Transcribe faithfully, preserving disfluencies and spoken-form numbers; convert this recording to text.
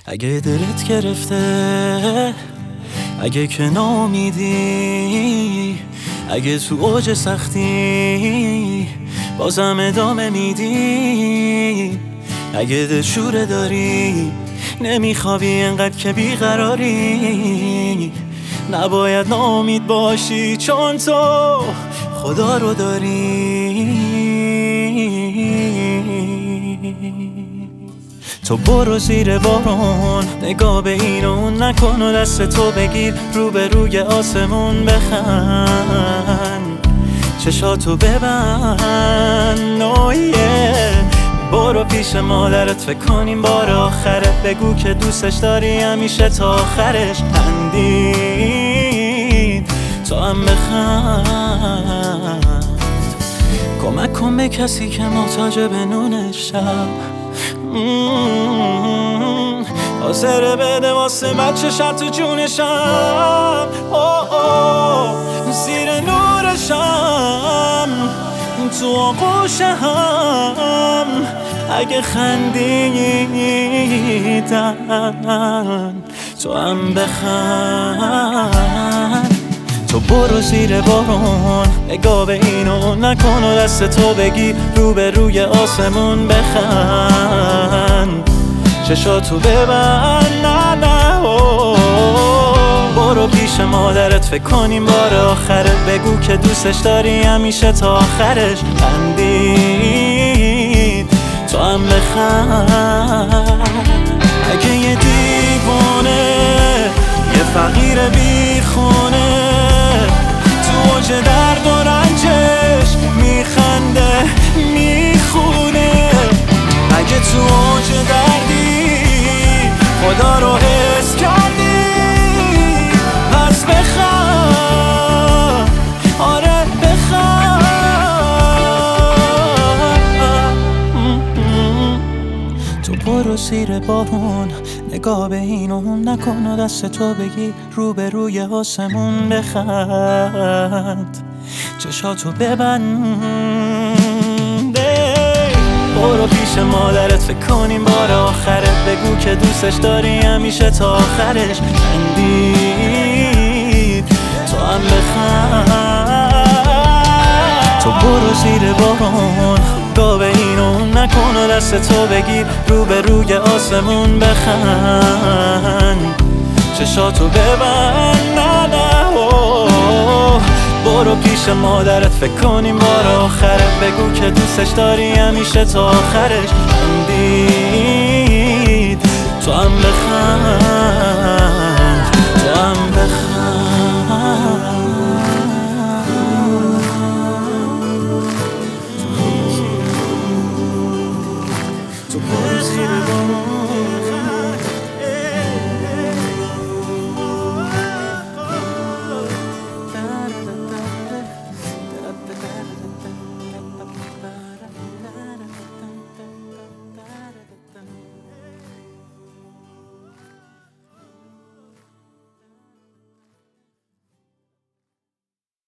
اگه دلت گرفته، اگه که ناامیدی، اگه تو اوج سختی بازم ادامه میدی، اگه دلشوره داری نمیخوابی انقدر که بیقراری، نباید ناامید باشی چون تو خدا رو داری. تو برو زیر بارون، نگاه به این و اون نکن و دست تو بگیر رو به روی آسمون بخند، چشاتو ببند نویه. برو پیش مادرت فکر کنیم بار آخره، بگو که دوستش داری همیشه تا آخرش. خندید تو هم بخند، کمک کن به کسی که محتاج به نون شب، حاضره بده واسه بچه شب تو جونشم. اوه اوه زیر نورشم تو آغوشم، اگه خندیدن تو هم بخند. تو برو زیر بارون، نگاه به این و اون نکن و دست تو بگی رو به روی آسمون بخند، چشاتو ببند نه نه. برو پیش مادرت فکر کنیم بار آخره، بگو که دوستش داری همیشه تا آخرش. خندید تو هم بخند. اگه یه دیوانه، یه فقیر بیخونه تو اوج درد و رنجش میخنده میخونه، اگه تو اوج دردی خدا رو حس کردی پس بخند، آره بخند. تو برو زیر بارون، نگاه به این و اون نکن و دست تو بگی رو به روی آسمون بخند، چشاتو ببند. برو پیش مادرت فکر کنیم بار آخره، بگو که دوستش داری همیشه تا آخرش. خندید تو هم بخند. تو برو زیر بارون، نگاه به این و اون نکن و دست تو بگیر رو به روی آسمون بخند، چشاتو ببند نه نه. برو پیش مادرت فکر کنیم بار آخره، بگو که دوستش داری همیشه تا آخرش. خندید